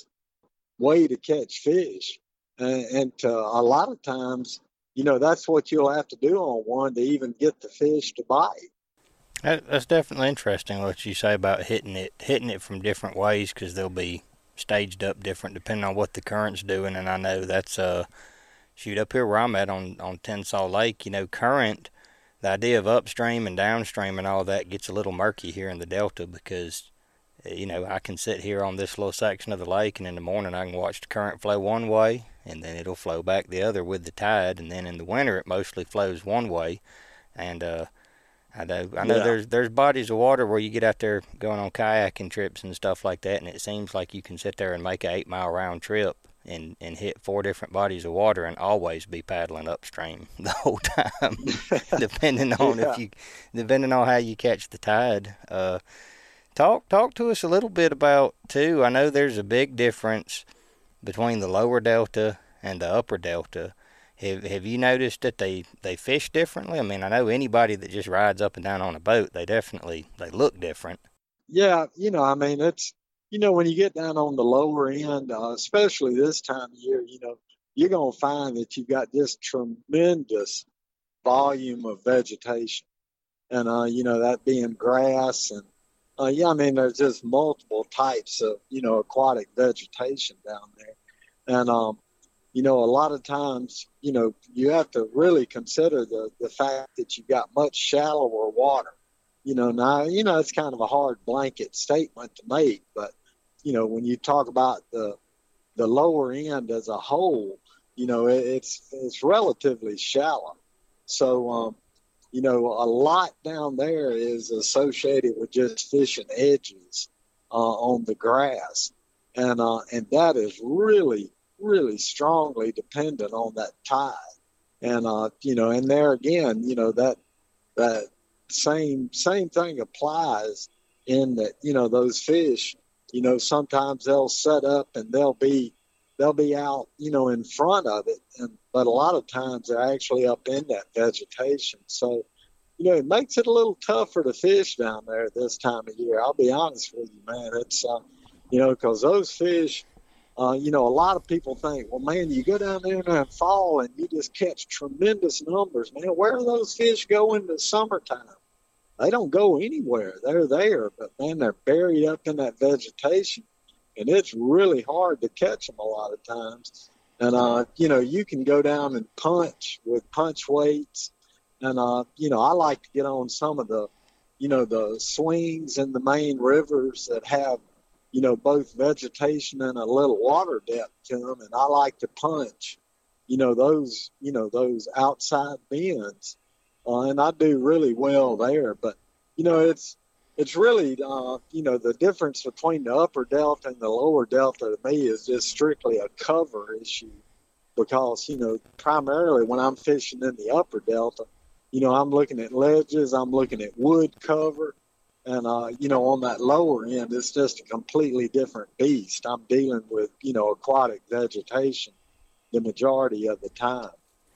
way to catch fish. And, and to, a lot of times, you know, that's what you'll have to do on one to even get the fish to bite. That, that's definitely interesting what you say about hitting it, hitting it from different ways, because they'll be staged up different depending on what the current's doing. And I know that's uh, shoot up here where I'm at on on Tensas Lake. You know, current, the idea of upstream and downstream and all that gets a little murky here in the Delta, because you know I can sit here on this little section of the lake, and in the morning I can watch the current flow one way, and then it'll flow back the other with the tide, and then in the winter it mostly flows one way. And uh, I know, I know Yeah. there's there's bodies of water where you get out there going on kayaking trips and stuff like that, and it seems like you can sit there and make an eight mile round trip and, and hit four different bodies of water and always be paddling upstream the whole time, depending on Yeah. if you, depending on how you catch the tide. Uh, talk talk to us a little bit about too. I know there's a big difference between the lower delta and the upper delta. Have Have you noticed that they, they fish differently? I mean, I know anybody that just rides up and down on a boat, they definitely they look different. Yeah, you know, I mean, it's, you know, when you get down on the lower end, uh, especially this time of year, you know, you're going to find that you've got this tremendous volume of vegetation. And, uh, you know, that being grass and, uh, yeah, I mean, there's just multiple types of, you know, aquatic vegetation down there. And, um, you know, a lot of times, you know, you have to really consider the, the fact that you've got much shallower water. You know, now, you know, it's kind of a hard blanket statement to make, but, you know, when you talk about the the lower end as a whole, you know, it, it's it's relatively shallow. So, um, you know, a lot down there is associated with just fishing edges uh, on the grass. And, uh, and that is really, really strongly dependent on that tide. And, uh, you know, and there again, you know, that, that same, same thing applies in that, you know, those fish, you know, sometimes they'll set up and they'll be, they'll be out, you know, in front of it. And, but a lot of times they're actually up in that vegetation. So, you know, it makes it a little tougher to fish down there this time of year. I'll be honest with you, man. It's, uh, you know, because those fish, uh, you know, a lot of people think, well, man, you go down there in the fall and you just catch tremendous numbers. Man, where do those fish go in the summertime? They don't go anywhere. They're there, but, man, they're buried up in that vegetation, and it's really hard to catch them a lot of times. And, uh, you know, you can go down and punch with punch weights. And, uh, you know, I like to get on some of the, you know, the swings in the main rivers that have, you know, both vegetation and a little water depth to them. And I like to punch, you know, those, you know, those outside bends. Uh, and I do really well there. But, you know, it's, it's really, uh, you know, the difference between the upper delta and the lower delta to me is just strictly a cover issue. Because, you know, primarily when I'm fishing in the upper delta, you know, I'm looking at ledges, I'm looking at wood cover. And, uh, you know, on that lower end, it's just a completely different beast. I'm dealing with, you know, aquatic vegetation the majority of the time.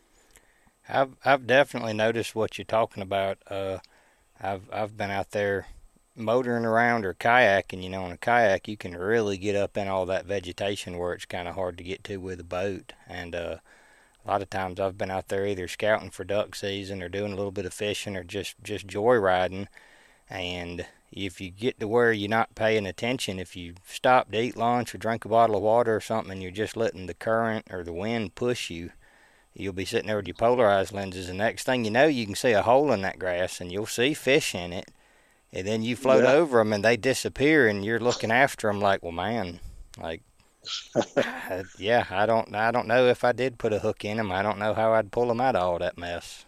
I've I've definitely noticed what you're talking about. Uh, I've I've been out there motoring around or kayaking. You know, on a kayak you can really get up in all that vegetation where it's kind of hard to get to with a boat. And uh, A lot of times I've been out there either scouting for duck season or doing a little bit of fishing or just, just joyriding. And if you get to where you're not paying attention, if you stop to eat lunch or drink a bottle of water or something and you're just letting the current or the wind push you, you'll be sitting there with your polarized lenses, and next thing you know, you can see a hole in that grass and you'll see fish in it. And then you float Yeah. over them and they disappear and you're looking after them like, well, man, like, uh, yeah, I don't, I don't know if I did put a hook in them. I don't know how I'd pull them out of all that mess.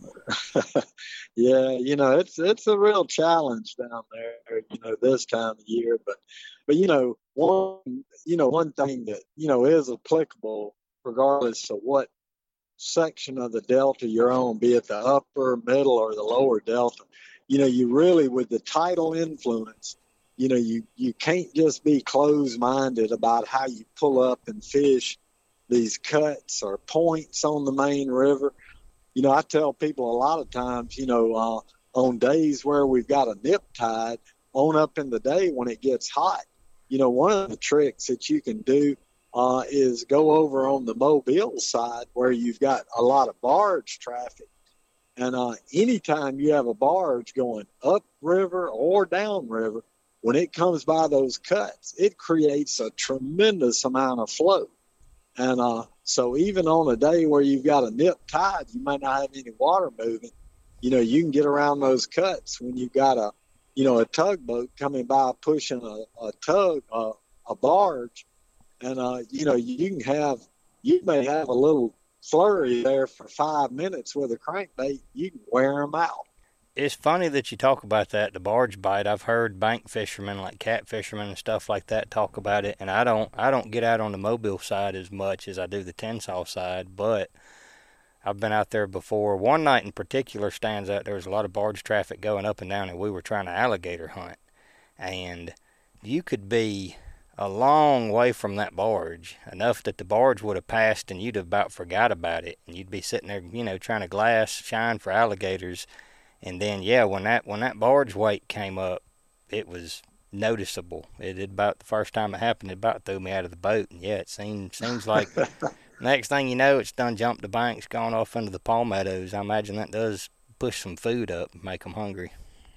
Yeah, you know, it's it's a real challenge down there, you know, this time of year. But but you know, one you know, one thing that, you know, is applicable regardless of what section of the delta you're on, be it the upper, middle, or the lower delta, you know, you really, with the tidal influence, you know, you, you can't just be closed-minded about how you pull up and fish these cuts or points on the main river. You know, I tell people a lot of times, you know, uh, on days where we've got a nip tide, on up in the day when it gets hot, you know, one of the tricks that you can do uh, is go over on the Mobile side where you've got a lot of barge traffic. And uh, anytime you have a barge going up river or down river, when it comes by those cuts, it creates a tremendous amount of flow. And uh, so even on a day where you've got a nip tide, you might not have any water moving. You know, you can get around those cuts when you've got a, you know, a tugboat coming by pushing a, a tug, uh, a barge. And, uh, you know, you can have, you may have a little flurry there for five minutes with a crankbait. You can wear them out. It's funny that you talk about that, the barge bite. I've heard bank fishermen, like cat fishermen and stuff like that, talk about it. And I don't, I don't get out on the Mobile side as much as I do the Tensas side, but I've been out there before. One night in particular stands out. There was a lot of barge traffic going up and down, and we were trying to alligator hunt. And you could be a long way from that barge, enough that the barge would have passed and you'd have about forgot about it. And you'd be sitting there, you know, trying to glass shine for alligators. And then, yeah, when that when that barge weight came up, it was noticeable. It did about the first time it happened, it about threw me out of the boat. And yeah, it seems seems like next thing you know, it's done jumped the banks, gone off into the palmettos. I imagine that does push some food up, make them hungry.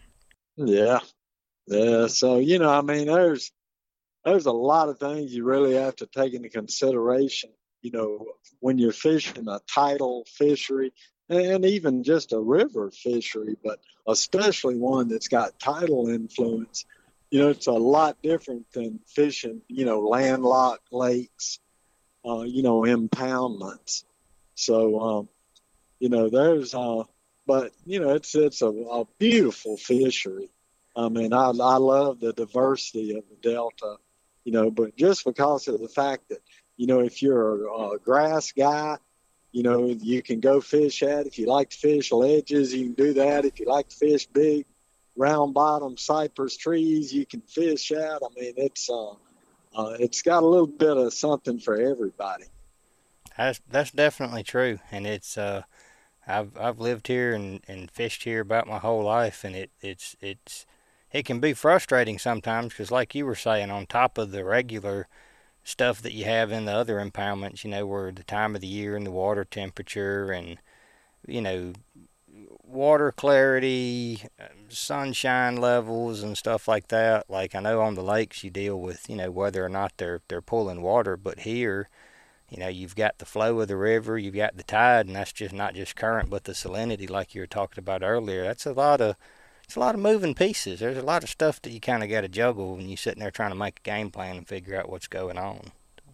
Yeah. Yeah. So, you know, I mean, there's, there's a lot of things you really have to take into consideration, you know, when you're fishing a tidal fishery and even just a river fishery, but especially one that's got tidal influence. You know, it's a lot different than fishing, you know, landlocked lakes, uh, you know, impoundments. So, um, you know, there's, uh, but, you know, it's, it's a, a beautiful fishery. I mean, I, I love the diversity of the Delta, you know, but just because of the fact that, you know, if you're a, a grass guy, you know, you can go fish at. If you like to fish ledges, you can do that. If you like to fish big, round bottom cypress trees, you can fish at. I mean, it's uh, uh, it's got a little bit of something for everybody. That's that's definitely true, and it's uh, I've I've lived here and, and fished here about my whole life, and it it's it's it can be frustrating sometimes because, like you were saying, on top of the regular stuff that you have in the other impoundments, you know, where the time of the year and the water temperature and, you know, water clarity, sunshine levels and stuff like that. Like I know on the lakes you deal with, you know, whether or not they're they're pulling water, but here, you know, you've got the flow of the river, you've got the tide, and that's just not just current, but the salinity, like you were talking about earlier. That's a lot of it's a lot of moving pieces. There's a lot of stuff that you kind of got to juggle when you're sitting there trying to make a game plan and figure out what's going on.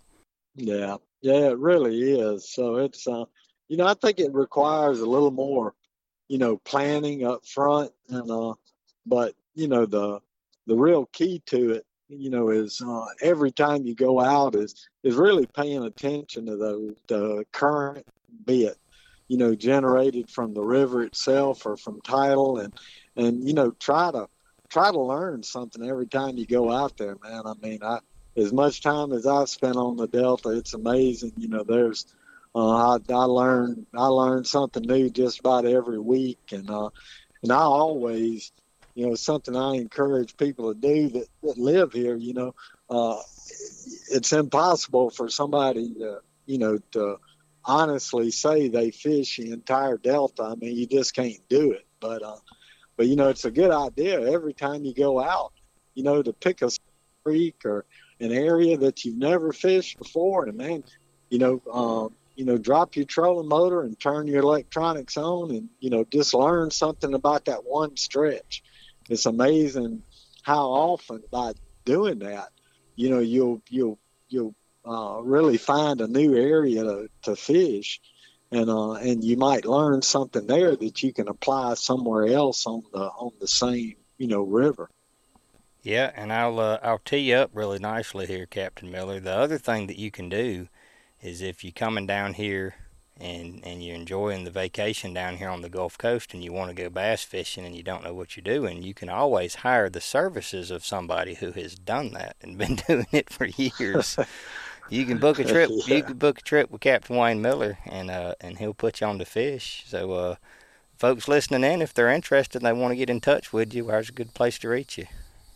Yeah, yeah, it really is. So it's, uh, you know, I think it requires a little more, you know, planning up front, and uh, but you know, the the real key to it, you know, is uh, every time you go out is is really paying attention to the the current, be it, you know, generated from the river itself or from tidal, and and you know, try to try to learn something every time you go out there, man. I mean, I as much time as I've spent on the Delta, it's amazing. You know, there's uh, I, I learn I learn something new just about every week, and uh, and I always, you know, something I encourage people to do that, that live here. You know, uh, it's impossible for somebody to, you know, to honestly say they fish the entire Delta. I mean, you just can't do it. But, uh, but you know, it's a good idea every time you go out, you know, to pick a creek or an area that you've never fished before, and man, you know, um, you know, drop your trolling motor and turn your electronics on, and you know, just learn something about that one stretch. It's amazing how often by doing that, you know, you'll you'll you'll uh, really find a new area to, to fish, and uh, and you might learn something there that you can apply somewhere else on the on the same, you know, river. Yeah, and I'll uh, I'll tee you up really nicely here, Captain Miller. The other thing that you can do is if you're coming down here and and you're enjoying the vacation down here on the Gulf Coast and you want to go bass fishing and you don't know what you're doing, you can always hire the services of somebody who has done that and been doing it for years. You can book a trip. Yeah. You can book a trip with Captain Wayne Miller, and uh and he'll put you on the fish. So, uh, folks listening in, if they're interested and they want to get in touch with you, where's a good place to reach you?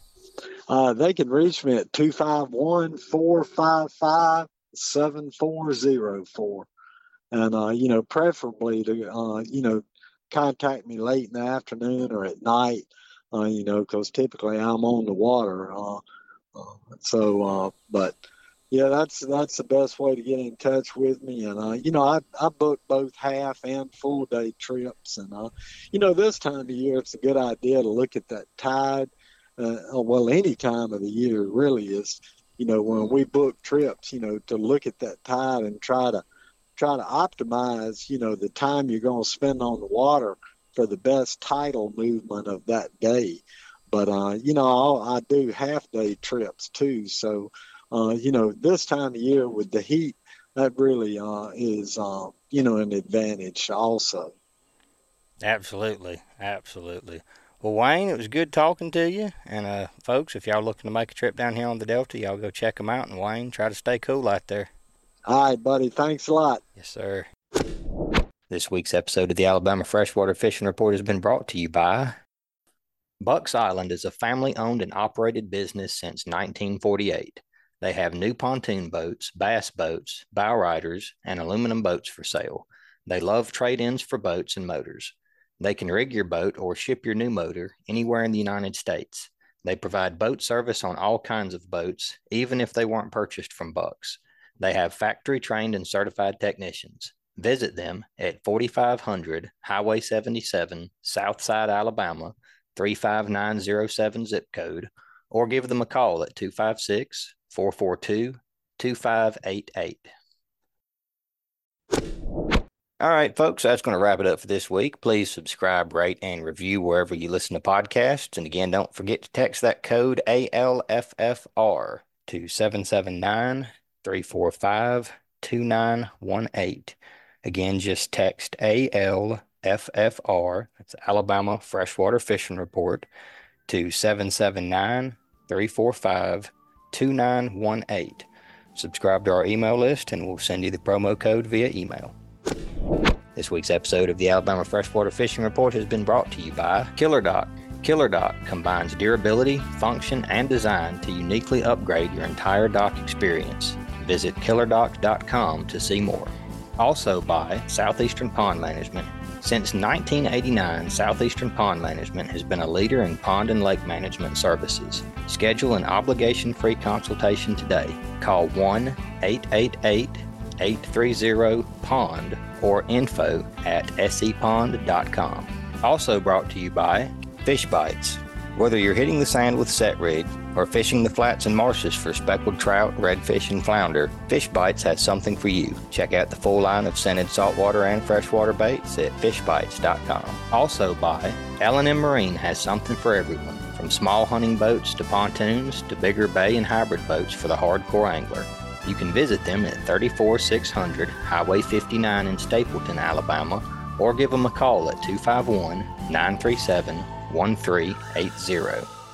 Uh, they can reach me at two five one, four five five, seven four zero four. And, uh, you know, preferably to, uh, you know, contact me late in the afternoon or at night, uh, you know, because typically I'm on the water. Uh, uh, so, uh, but, yeah, that's that's the best way to get in touch with me. And, uh, you know, I, I book both half and full day trips. And, uh, you know, this time of year, it's a good idea to look at that tide. Uh, well, any time of the year really is, you know, when we book trips, you know, to look at that tide and try to try to optimize, you know, the time you're going to spend on the water for the best tidal movement of that day. But, uh, you know, I'll, I do half day trips too. So, uh, you know, this time of year with the heat, that really uh, is, uh, you know, an advantage also. Absolutely. Absolutely. Well, Wayne, it was good talking to you. And, uh, folks, if y'all looking to make a trip down here on the Delta, y'all go check them out. And, Wayne, try to stay cool out there. All right, buddy. Thanks a lot. Yes, sir. This week's episode of the Alabama Freshwater Fishing Report has been brought to you by Bucks Island is a family-owned and operated business since nineteen forty-eight. They have new pontoon boats, bass boats, bow riders, and aluminum boats for sale. They love trade-ins for boats and motors. They can rig your boat or ship your new motor anywhere in the United States. They provide boat service on all kinds of boats, even if they weren't purchased from Bucks. They have factory-trained and certified technicians. Visit them at forty-five hundred Highway seventy-seven, Southside, Alabama, three five nine zero seven zip code, or give them a call at two five six, four four two, two five eight eight. All right, folks, that's going to wrap it up for this week. Please subscribe, rate, and review wherever you listen to podcasts. And again, don't forget to text that code A L F F R to seven seven nine, three four five, two nine one eight. Again, just text A L F F R, that's Alabama Freshwater Fishing Report, to seven seven nine, three four five, two nine one eight. Subscribe to our email list and we'll send you the promo code via email. This week's episode of the Alabama Freshwater Fishing Report has been brought to you by Killer Dock. Killer Dock combines durability, function, and design to uniquely upgrade your entire dock experience. Visit killer dock dot com to see more. Also by Southeastern Pond Management. Since nineteen eighty-nine, Southeastern Pond Management has been a leader in pond and lake management services. Schedule an obligation-free consultation today. Call one eight eight eight, eight three zero, POND or info at s e pond dot com. Also brought to you by Fish Bites. Whether you're hitting the sand with set rig or fishing the flats and marshes for speckled trout, redfish, and flounder, Fish Bites has something for you. Check out the full line of scented saltwater and freshwater baits at fish bites dot com. Also by L and M Marine has something for everyone, from small hunting boats to pontoons to bigger bay and hybrid boats for the hardcore angler. You can visit them at thirty-four six hundred Highway fifty-nine in Stapleton, Alabama, or give them a call at two five one, nine three seven, one three eight zero.